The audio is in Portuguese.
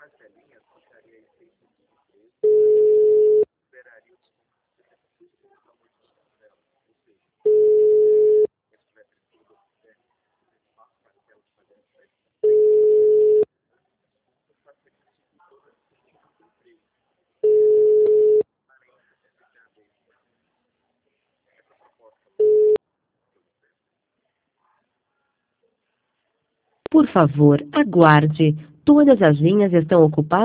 Por favor, aguarde. Todas as linhas estão ocupadas.